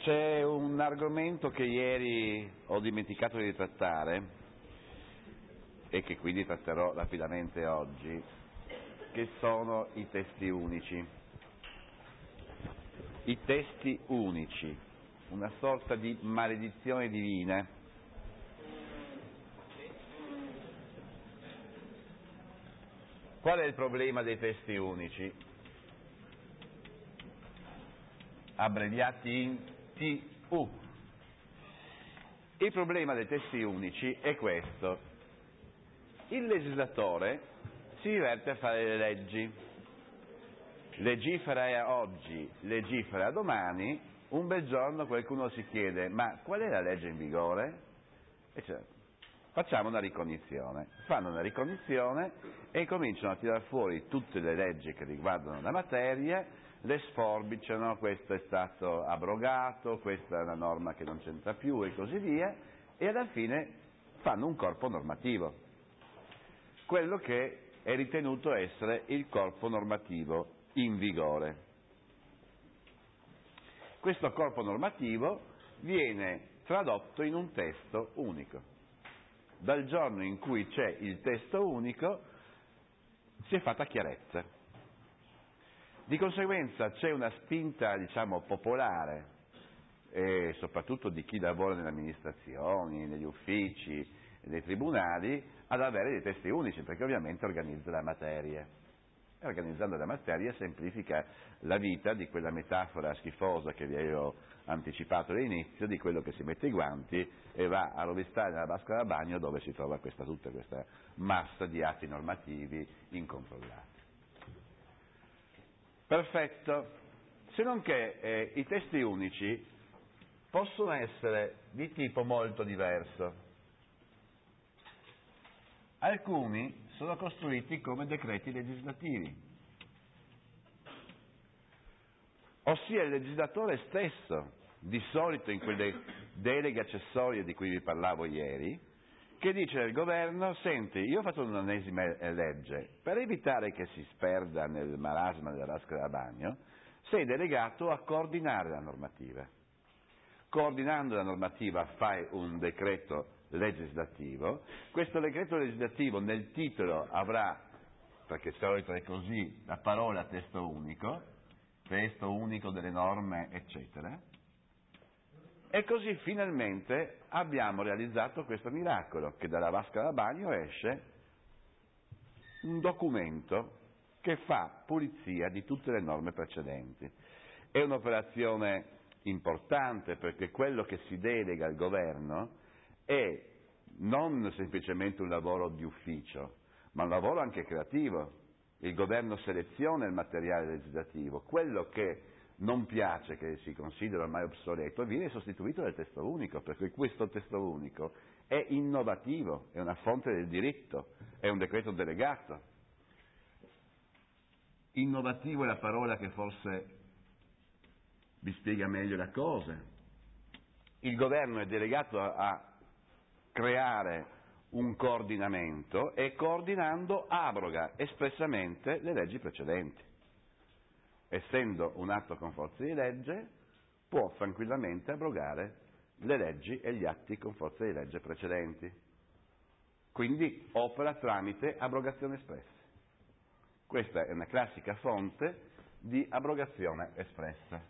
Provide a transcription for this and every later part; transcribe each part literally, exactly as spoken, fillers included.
C'è un argomento che ieri ho dimenticato di trattare e che quindi tratterò rapidamente oggi, che sono i testi unici. I testi unici, una sorta di maledizione divina. Qual è il problema dei testi unici? Abbreviati in T U. Il problema dei testi unici è questo: il legislatore si diverte a fare le leggi, legifera oggi, legifera domani, un bel giorno qualcuno si chiede: ma qual è la legge in vigore? E cioè, facciamo una ricognizione, fanno una ricognizione e cominciano a tirare fuori tutte le leggi che riguardano la materia, le sforbiciano, questo è stato abrogato, questa è una norma che non c'entra più e così via, e alla fine fanno un corpo normativo, quello che è ritenuto essere il corpo normativo in vigore. Questo corpo normativo viene tradotto in un testo unico. Dal giorno in cui c'è il testo unico si è fatta chiarezza. Di conseguenza c'è una spinta, diciamo, popolare, e soprattutto di chi lavora nelle amministrazioni, negli uffici, nei tribunali, ad avere dei testi unici, perché ovviamente organizza la materia. E organizzando la materia semplifica la vita di quella metafora schifosa che vi avevo anticipato all'inizio, di quello che si mette i guanti e va a rovistare nella vasca da bagno dove si trova questa, tutta questa massa di atti normativi incontrollati. Perfetto, se non che eh, i testi unici possono essere di tipo molto diverso. Alcuni sono costruiti come decreti legislativi, ossia il legislatore stesso, di solito in quelle deleghe accessorie di cui vi parlavo ieri, che dice al governo: senti, io ho fatto un'ennesima legge, per evitare che si sperda nel marasma della vasca da bagno, sei delegato a coordinare la normativa. Coordinando la normativa fai un decreto legislativo, questo decreto legislativo nel titolo avrà, perché di solito è così, la parola testo unico, testo unico delle norme, eccetera. E così finalmente abbiamo realizzato questo miracolo, che dalla vasca da bagno esce un documento che fa pulizia di tutte le norme precedenti. È un'operazione importante, perché quello che si delega al governo è non semplicemente un lavoro di ufficio, ma un lavoro anche creativo. Il governo seleziona il materiale legislativo, quello che non piace, che si considera ormai obsoleto, viene sostituito dal testo unico, perché questo testo unico è innovativo, è una fonte del diritto, è un decreto delegato. Innovativo è la parola che forse vi spiega meglio la cosa. Il governo è delegato a, a creare un coordinamento e coordinando abroga espressamente le leggi precedenti. Essendo un atto con forza di legge, può tranquillamente abrogare le leggi e gli atti con forza di legge precedenti. Quindi opera tramite abrogazione espressa. Questa è una classica fonte di abrogazione espressa.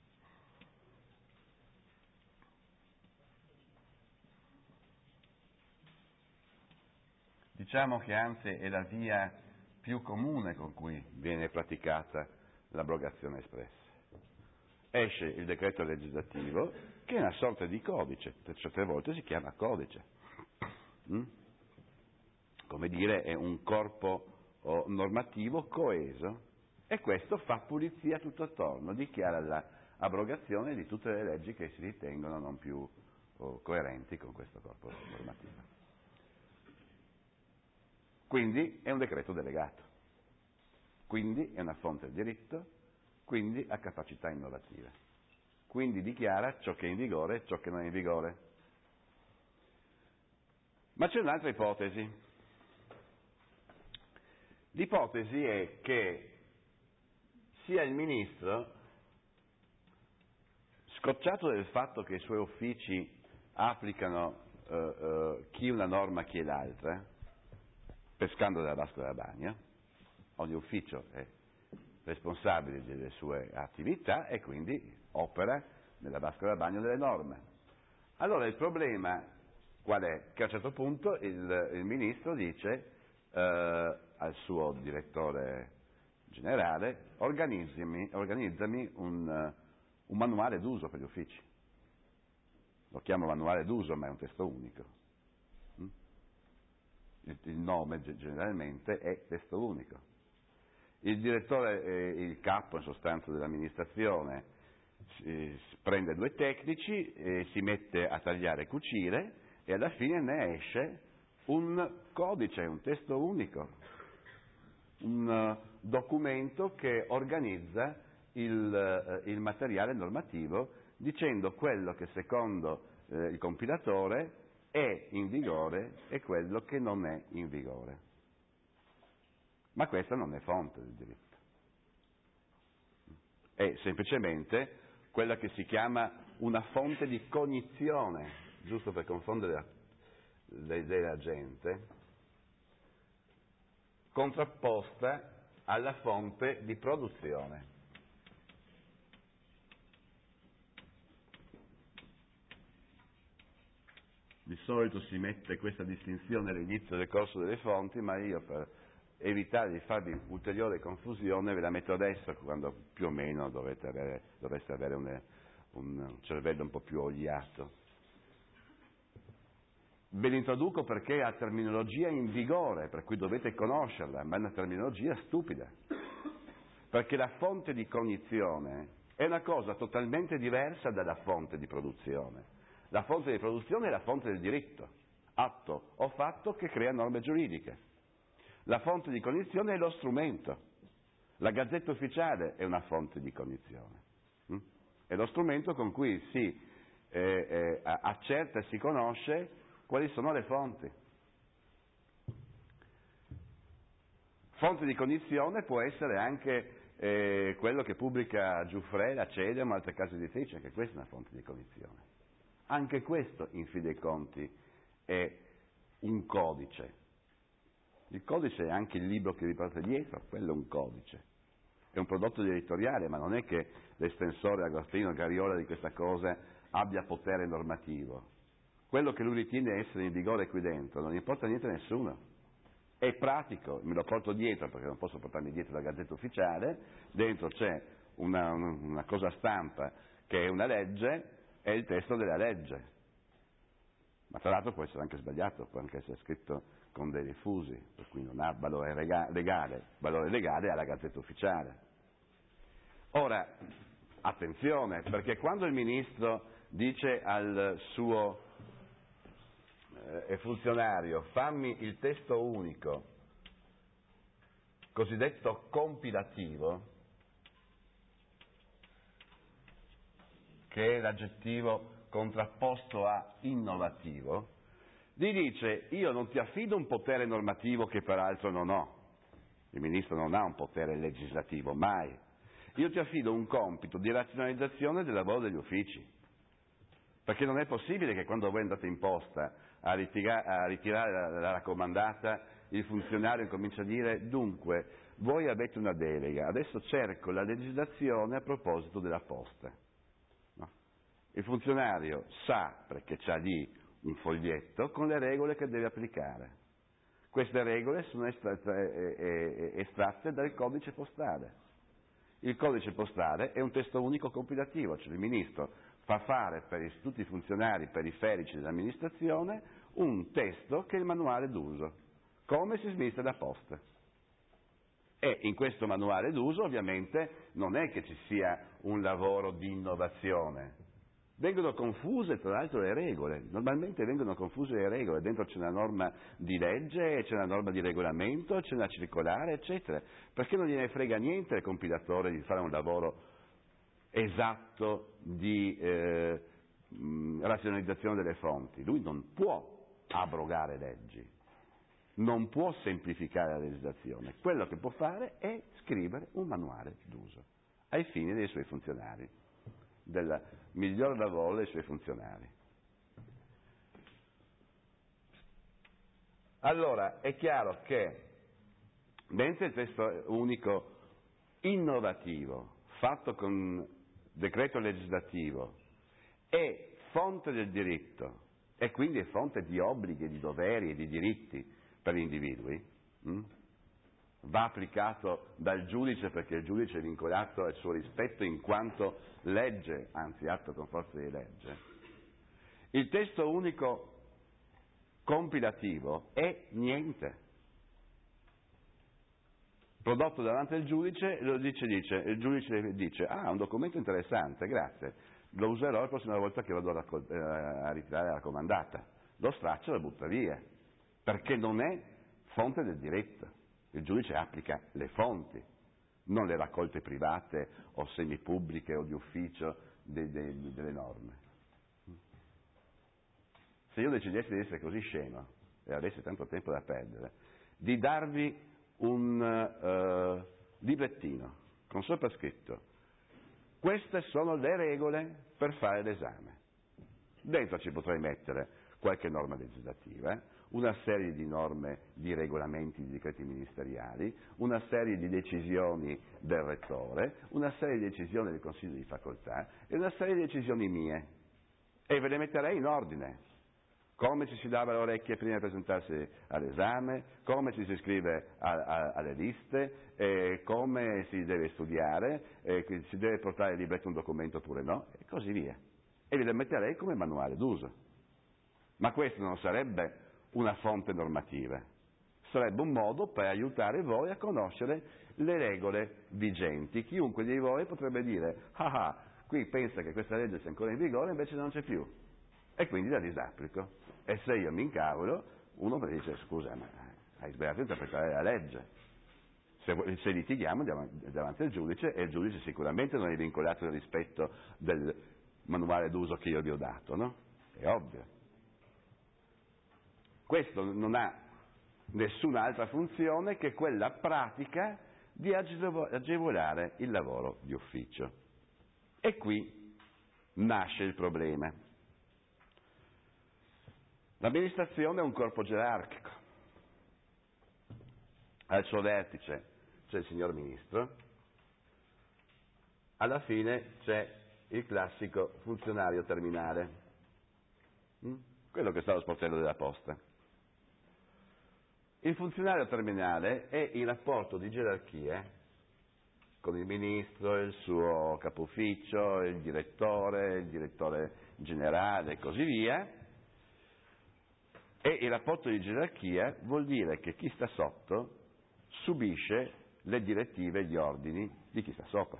Diciamo che anzi è la via più comune con cui viene praticata l'abrogazione espressa. Esce il decreto legislativo, che è una sorta di codice, certe volte si chiama codice, mm? come dire, è un corpo oh, normativo coeso, e questo fa pulizia tutto attorno, dichiara l'abrogazione di tutte le leggi che si ritengono non più oh, coerenti con questo corpo normativo. Quindi è un decreto delegato, quindi è una fonte del diritto, quindi ha capacità innovativa, quindi dichiara ciò che è in vigore e ciò che non è in vigore. Ma c'è un'altra ipotesi. L'ipotesi è che sia il ministro scocciato del fatto che i suoi uffici applicano eh, eh, chi una norma chi l'altra, pescando dalla vasca della bagna, ogni ufficio è responsabile delle sue attività e quindi opera nella vasca della bagna delle norme. Allora il problema qual è? Che a un certo punto il, il ministro dice eh, al suo direttore generale organizzami, organizzami un, un manuale d'uso per gli uffici. Lo chiamo manuale d'uso, ma è un testo unico. Il, il nome generalmente è testo unico. Il direttore, eh, il capo in sostanza dell'amministrazione, si, si prende due tecnici, eh, si mette a tagliare e cucire e alla fine ne esce un codice, un testo unico, un uh, documento che organizza il, uh, il materiale normativo dicendo quello che secondo uh, il compilatore è in vigore e quello che non è in vigore. Ma questa non è fonte del diritto. È semplicemente quella che si chiama una fonte di cognizione, giusto per confondere le idee della gente, contrapposta alla fonte di produzione. Di solito si mette questa distinzione all'inizio del corso delle fonti, ma io per evitare di farvi ulteriore confusione ve la metto adesso, quando più o meno dovete avere, dovreste avere un, un cervello un po' più oliato. Ve l'introduco perché è la terminologia in vigore, per cui dovete conoscerla, ma è una terminologia stupida, perché la fonte di cognizione è una cosa totalmente diversa dalla fonte di produzione. La fonte di produzione è la fonte del diritto, atto o fatto che crea norme giuridiche. La fonte di cognizione è lo strumento. La Gazzetta Ufficiale è una fonte di cognizione. Mm? È lo strumento con cui si eh, eh, accerta e si conosce quali sono le fonti. Fonte di cognizione può essere anche eh, quello che pubblica Giuffre, la Cedem o altre case editrici, anche questa è una fonte di cognizione. Anche questo, in fin dei conti, è un codice. Il codice è anche il libro che vi porta dietro, quello è un codice. È un prodotto editoriale, ma non è che l'estensore Agostino Gariola di questa cosa abbia potere normativo. Quello che lui ritiene essere in vigore qui dentro non importa niente a nessuno. È pratico, me lo porto dietro perché non posso portarmi dietro la Gazzetta Ufficiale, dentro c'è una, una cosa stampa che è una legge, è il testo della legge. Ma tra l'altro può essere anche sbagliato, può anche essere scritto con dei rifusi, per cui non ha valore legale, valore legale ha la Gazzetta Ufficiale. Ora, attenzione, perché quando il ministro dice al suo eh, funzionario fammi il testo unico, cosiddetto compilativo, che è l'aggettivo contrapposto a innovativo, gli dice io non ti affido un potere normativo che peraltro non ho, il ministro non ha un potere legislativo, mai, io ti affido un compito di razionalizzazione del lavoro degli uffici, perché non è possibile che quando voi andate in posta a, ritira- a ritirare la, la raccomandata il funzionario comincia a dire dunque voi avete una delega, adesso cerco la legislazione a proposito della posta. Il funzionario sa, perché c'ha lì un foglietto, con le regole che deve applicare. Queste regole sono estratte, estratte dal codice postale. Il codice postale è un testo unico compilativo, cioè il ministro fa fare per tutti i funzionari periferici dell'amministrazione un testo che è il manuale d'uso, come si smistra da posta. E in questo manuale d'uso ovviamente non è che ci sia un lavoro di innovazione. Vengono confuse tra l'altro le regole, normalmente vengono confuse le regole, dentro c'è una norma di legge, c'è una norma di regolamento, c'è una circolare, eccetera, perché non gliene frega niente al compilatore di fare un lavoro esatto di eh, mh, razionalizzazione delle fonti, lui non può abrogare leggi, non può semplificare la legislazione, quello che può fare è scrivere un manuale d'uso ai fini dei suoi funzionari. del miglior lavoro dei suoi funzionari. Allora, è chiaro che mentre il testo unico innovativo, fatto con decreto legislativo, è fonte del diritto e quindi è fonte di obblighi, di doveri e di diritti per gli individui, hm? va applicato dal giudice perché il giudice è vincolato al suo rispetto in quanto legge, anzi atto con forza di legge. Il testo unico compilativo è niente. Prodotto davanti al giudice, lo dice, dice, il giudice dice, ah, un documento interessante, grazie, lo userò la prossima volta che vado a, raccol- a ritirare la comandata. Lo straccio e lo butta via, perché non è fonte del diritto. Il giudice applica le fonti, non le raccolte private o semipubbliche o di ufficio de- de- delle norme. Se io decidessi di essere così scemo e avessi tanto tempo da perdere, di darvi un uh, librettino con sopra scritto: queste sono le regole per fare l'esame. Dentro ci potrei mettere qualche norma legislativa, una serie di norme di regolamenti, di decreti ministeriali, una serie di decisioni del rettore, una serie di decisioni del Consiglio di facoltà e una serie di decisioni mie. E ve le metterei in ordine. Come ci si lava le orecchie prima di presentarsi all'esame, come ci si iscrive a, a, alle liste, eh, come si deve studiare, eh, si deve portare il libretto un documento oppure no, e così via. E ve le metterei come manuale d'uso. Ma questo non sarebbe una fonte normativa, sarebbe un modo per aiutare voi a conoscere le regole vigenti. Chiunque di voi potrebbe dire, ah ah, qui pensa che questa legge sia ancora in vigore, invece non c'è più. E quindi la disapplico. E se io mi incavolo, uno mi dice, scusa, ma hai sbagliato a interpretare la legge. Se, se litighiamo davanti al giudice, e il giudice sicuramente non è vincolato al rispetto del manuale d'uso che io vi ho dato, no? È ovvio. Questo non ha nessun'altra funzione che quella pratica di agevolare il lavoro di ufficio. E qui nasce il problema. L'amministrazione è un corpo gerarchico. Al suo vertice c'è il signor ministro, alla fine c'è il classico funzionario terminale, quello che sta allo sportello della posta. Il funzionario terminale è in rapporto di gerarchia con il ministro, il suo capo ufficio, il direttore, il direttore generale e così via. E il rapporto di gerarchia vuol dire che chi sta sotto subisce le direttive e gli ordini di chi sta sopra.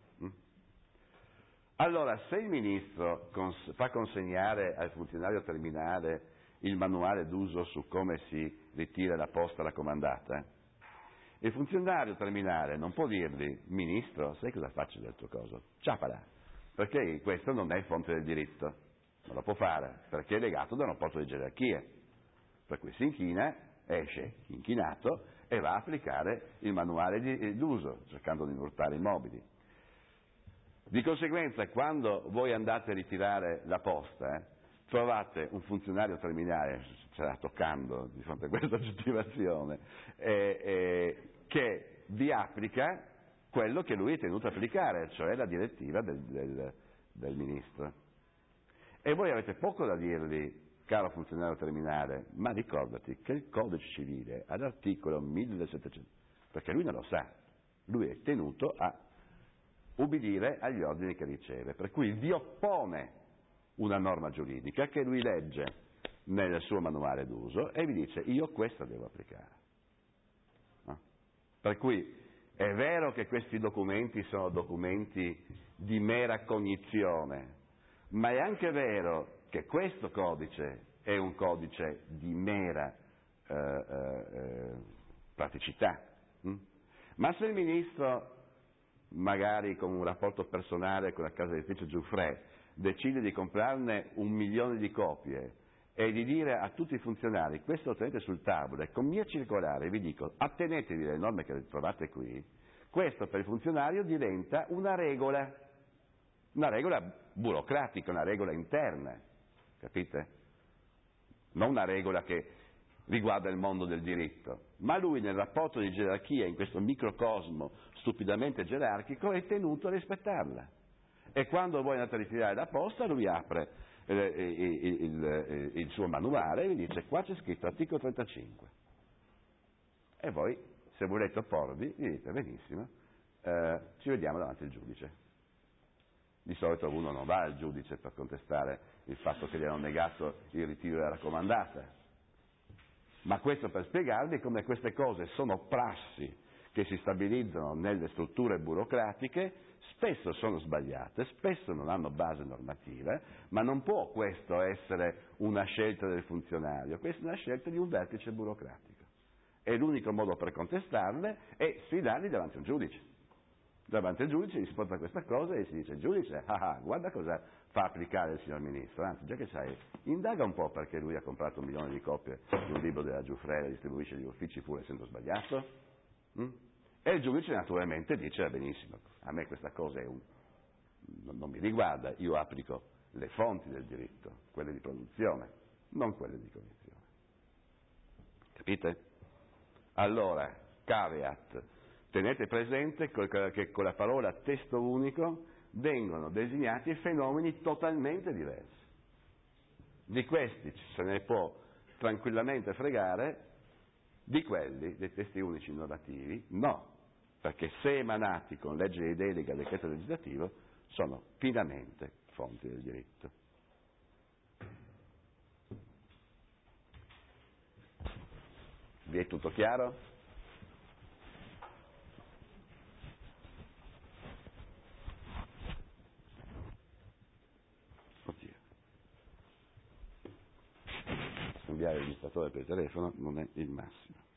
Allora, se il ministro cons- fa consegnare al funzionario terminale il manuale d'uso su come si ritira la posta raccomandata, il funzionario terminale non può dirgli, ministro, sai cosa faccio del tuo coso? Ciapala, perché questo non è fonte del diritto, non lo può fare, perché è legato da un rapporto di gerarchia. Per cui si inchina, esce inchinato e va a applicare il manuale di, d'uso, cercando di inurtare i mobili. Di conseguenza, quando voi andate a ritirare la posta, eh, trovate un funzionario terminale, ce l'ha toccando di fronte a questa aggettivazione, eh, eh, che vi applica quello che lui è tenuto a applicare, cioè la direttiva del, del, del ministro. E voi avete poco da dirgli, caro funzionario terminale, ma ricordati che il codice civile ha l'articolo millesettecento, perché lui non lo sa, lui è tenuto a ubbidire agli ordini che riceve, per cui vi oppone una norma giuridica che lui legge nel suo manuale d'uso e vi dice io questa devo applicare. No? Per cui è vero che questi documenti sono documenti di mera cognizione, ma è anche vero che questo codice è un codice di mera eh, eh, praticità. Hm? Ma se il ministro, magari con un rapporto personale con la casa editrice Giuffre, decide di comprarne un milione di copie e di dire a tutti i funzionari questo lo tenete sul tavolo e con mia circolare vi dico attenetevi alle norme che trovate qui, questo per il funzionario diventa una regola. Una regola burocratica, una regola interna, capite? Non una regola che riguarda il mondo del diritto, ma lui nel rapporto di gerarchia, in questo microcosmo stupidamente gerarchico, è tenuto a rispettarla. E quando voi andate a ritirare la posta, lui apre eh, il, il, il suo manuale e vi dice: qua c'è scritto articolo trentacinque. E voi, se volete opporvi, gli dite: benissimo, eh, ci vediamo davanti al giudice. Di solito uno non va al giudice per contestare il fatto che gli hanno negato il ritiro della raccomandata. Ma questo per spiegarvi come queste cose sono prassi che si stabilizzano nelle strutture burocratiche, spesso sono sbagliate, spesso non hanno base normativa, ma non può questo essere una scelta del funzionario, questa è una scelta di un vertice burocratico. E l'unico modo per contestarle è sfidarli davanti a un giudice. Davanti al giudice gli si porta questa cosa e si dice: giudice, ah, ah, guarda cosa fa applicare il signor ministro, anzi già che sai, indaga un po' perché lui ha comprato un milione di copie di un libro della Giuffrè e distribuisce agli uffici pur essendo sbagliato. Mm? E il giudice naturalmente dice: benissimo, a me questa cosa è un... non, non mi riguarda, io applico le fonti del diritto, quelle di produzione, non quelle di cognizione. Capite? Allora, caveat. Tenete presente che con la parola testo unico vengono designati fenomeni totalmente diversi. Di questi se ne può tranquillamente fregare, di quelli, dei testi unici normativi, no, perché se emanati con legge di delega al decreto legislativo sono pienamente fonti del diritto. Vi è tutto chiaro? Cambiare il registratore per telefono non è il massimo.